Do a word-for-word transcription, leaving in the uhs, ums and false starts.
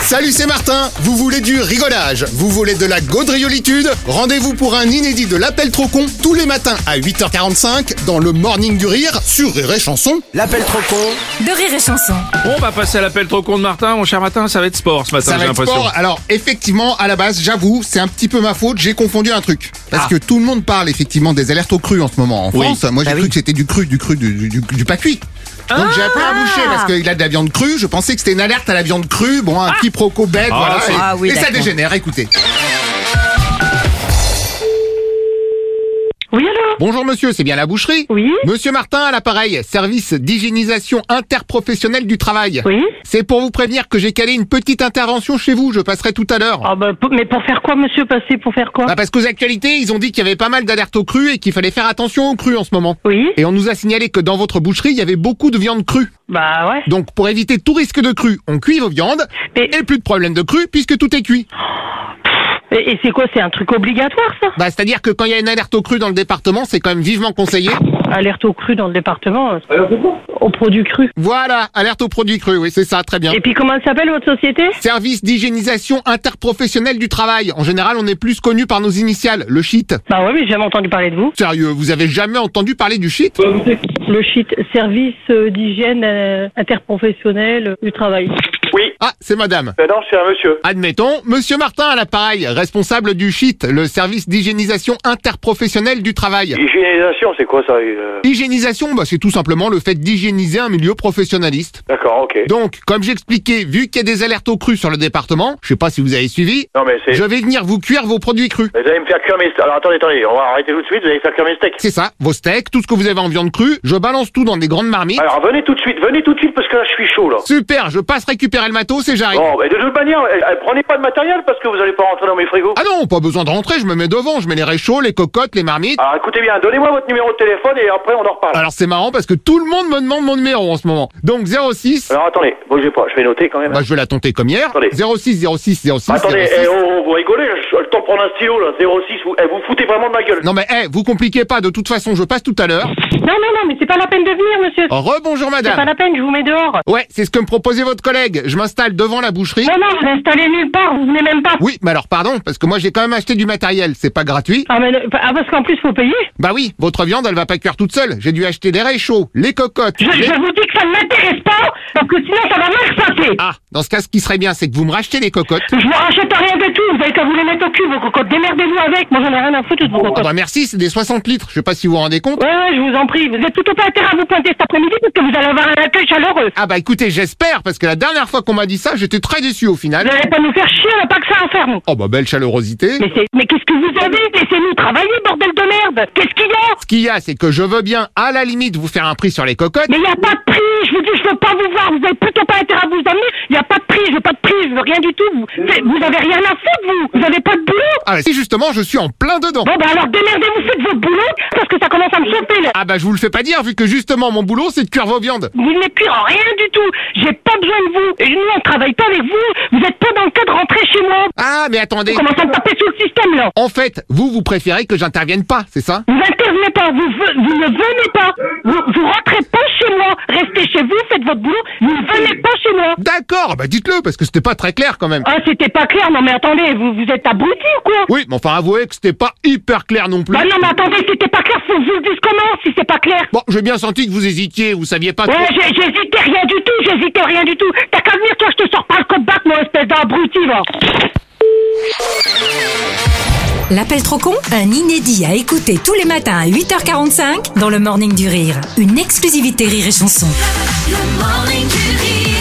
Salut, c'est Martin. Vous voulez du rigolage? Vous voulez de la gaudriolitude? Rendez-vous pour un inédit de l'appel trop con tous les matins à huit heures quarante-cinq dans le Morning du Rire sur Rire et Chanson. L'appel trop con de Rire et Chanson. On va passer à l'appel trop con de Martin. Mon cher Martin, ça va être sport ce matin, Ça j'ai va être l'impression. sport. Alors, effectivement, à la base, j'avoue, c'est un petit peu ma faute. J'ai confondu un truc. Parce Ah. que tout le monde parle effectivement des alertes au cru en ce moment en Oui. France. Moi, j'ai Bah cru oui. que c'était du cru, du cru, du, du, du, du pas cuit. Donc j'ai appris à boucher parce qu'il a de la viande crue. Je pensais que c'était une alerte à la viande crue. Bon, un petit proco bête, Ah, voilà. c'est- Et, Ah oui, et ça d'accord. dégénère, écoutez. Oui, allô? Bonjour monsieur, c'est bien la boucherie? Oui? Monsieur Martin à l'appareil, service d'hygiénisation interprofessionnelle du travail. Oui? C'est pour vous prévenir que j'ai calé une petite intervention chez vous, je passerai tout à l'heure. Ah bah, pour- mais pour faire quoi, monsieur, passer pour faire quoi? Bah parce qu'aux actualités, ils ont dit qu'il y avait pas mal d'alertes au cru et qu'il fallait faire attention aux crus en ce moment. Oui? Et on nous a signalé que dans votre boucherie, il y avait beaucoup de viande crue. Bah ouais. Donc pour éviter tout risque de cru, on cuit vos viandes Mais- et plus de problème de cru puisque tout est cuit. Et, et c'est quoi, c'est un truc obligatoire, ça? Bah c'est-à-dire que quand il y a une alerte au cru dans le département, c'est quand même vivement conseillé. Alerte au cru dans le département. euh, Aux produits crus. Voilà, alerte aux produits crus, oui, c'est ça, très bien. Et puis comment elle s'appelle, votre société? Service d'hygiénisation interprofessionnelle du travail. En général, on est plus connu par nos initiales, le shit. Bah ouais, mais j'ai jamais entendu parler de vous. Sérieux, vous avez jamais entendu parler du shit? Le shit, service euh, d'hygiène euh, interprofessionnelle euh, du travail. Oui, Ah, c'est madame. ben non, c'est un monsieur. Admettons, monsieur Martin à l'appareil, responsable du shit, le service d'hygiénisation interprofessionnelle du travail. Hygiénisation, c'est quoi ça euh Hygiénisation, bah c'est tout simplement le fait d'hygiéniser un milieu professionnaliste. D'accord, ok. Donc, comme j'expliquais, vu qu'il y a des alertes au cru sur le département, je sais pas si vous avez suivi, Non mais c'est... je vais venir vous cuire vos produits crus. Vous allez me faire cuire mes steaks. Alors attendez, attendez, on va arrêter tout de suite, vous allez faire cuire mes steaks. C'est ça, vos steaks, tout ce que vous avez en viande crue, je balance tout dans des grandes marmites. Alors venez tout de suite, venez tout de suite parce que là je suis chaud là. Super, je passe récupérer le matos et j'arrive. Bon, ben de toute manière, eh, eh, prenez pas de matériel parce que vous allez pas rentrer dans mes frigos. Ah non, pas besoin de rentrer, je me mets devant, je mets les réchauds, les cocottes, les marmites. Alors écoutez bien, donnez-moi votre numéro de téléphone et après on en reparle. Alors c'est marrant parce que tout le monde me demande mon numéro en ce moment. Donc zéro six, Alors attendez, bougez pas, je vais noter quand même. bah je vais la tenter comme hier. Attendez. zéro six zéro six zéro six Attendez, zéro six. eh, oh, oh, vous rigolez, j'ai le temps de prendre un stylo là, zéro six, vous, eh, vous foutez vraiment de ma gueule. Non mais eh, vous compliquez pas, de toute façon je passe tout à l'heure. Non, non, non, mais c'est pas la peine de venir, monsieur. Rebonjour C'est pas madame. la peine, je vous mets dehors. Ouais, c'est ce que me proposait votre collègue. Je m'installe devant la boucherie. Non, non, vous installez nulle part, vous venez même pas. Oui, mais alors pardon, parce que moi j'ai quand même acheté du matériel, c'est pas gratuit. Ah, mais, ah, parce qu'en plus, faut payer. Bah oui, votre viande elle va pas cuire toute seule. J'ai dû acheter des réchauds, les cocottes. Je, les- je vous dis que ça ne m'intéresse pas, parce que sinon ça va mal se passer. Ah, dans ce cas, ce qui serait bien, c'est que vous me rachetez les cocottes. Je vous rachète rien du tout, vous avez qu'à vous les mettre au cul, vos cocottes. Démerdez-vous avec, moi j'en ai rien à foutre de vos Ah cocottes. bah merci, c'est des soixante litres. Je sais pas si vous vous rendez compte. Ouais, ouais, je vous en prie, vous êtes tout au pas intérêt à vous pointer cet après-midi parce que vous allez avoir un accueil chaleureux. Ah bah écoutez, j'espère, parce que la dernière fois qu'on m'a dit ça, j'étais très déçu au final. Vous allez pas nous faire chier, on n'a pas que ça à faire, nous. Oh bah belle chaleurosité. Mais c'est, mais qu'est-ce que vous avez? Laissez-nous travailler, bordel de merde. Qu'est-ce qu'il y a? Ce qu'il y a, c'est que je veux bien, à la limite, vous faire un prix sur les cocottes. Mais il y a pas de prix, je vous dis, je veux pas vous voir, vous avez plutôt pas intérêt à vous amener. Il y a pas de prix, je veux pas de prix, je veux rien du tout. Vous, vous avez rien à foutre, vous. Vous avez pas de boulot. Ah bah si justement, je suis en plein dedans. Bon, bah alors démerdez-vous, faites votre boulot, parce que ça commence à me chauffer, là. Ah bah je vous le fais pas dire, vu que justement mon boulot, c'est de cuire vos viandes. Vous ne m'êtes cuire en rien du tout. J'ai pas besoin de vous. Et nous, on travaille pas avec vous. Vous êtes pas dans le cas de rentrer chez moi. Ah mais attendez. Vous commencez à me taper sur le système, là. En fait, vous, vous préférez que j'intervienne pas, c'est ça? Vous intervenez pas, vous, ve- vous ne venez pas. Vous, vous rentrez pas chez moi. Restez chez vous, faites votre boulot. Vous ne venez pas chez moi. D'accord, bah dites-le, parce que c'était pas très clair quand même. Ah, c'était pas clair. Non, mais attendez, vous, vous êtes abruti ou quoi? Oui, mais enfin avouez que c'était pas hyper clair non plus. Bah non, mais attendez, c'était pas clair. Faut que vous le dites comment, si c'est pas clair? Bon, j'ai bien senti que vous hésitiez, vous saviez pas trop. Ouais, j'ai- j'hésitais rien du tout. J'hésitais rien du tout. T'as qu'à venir, toi, je te sors pas le code bac, mon espèce d'abruti, va. L'appel trop con, un inédit à écouter tous les matins à huit heures quarante-cinq dans le Morning du Rire. Une exclusivité Rire et Chanson. Le Morning du Rire.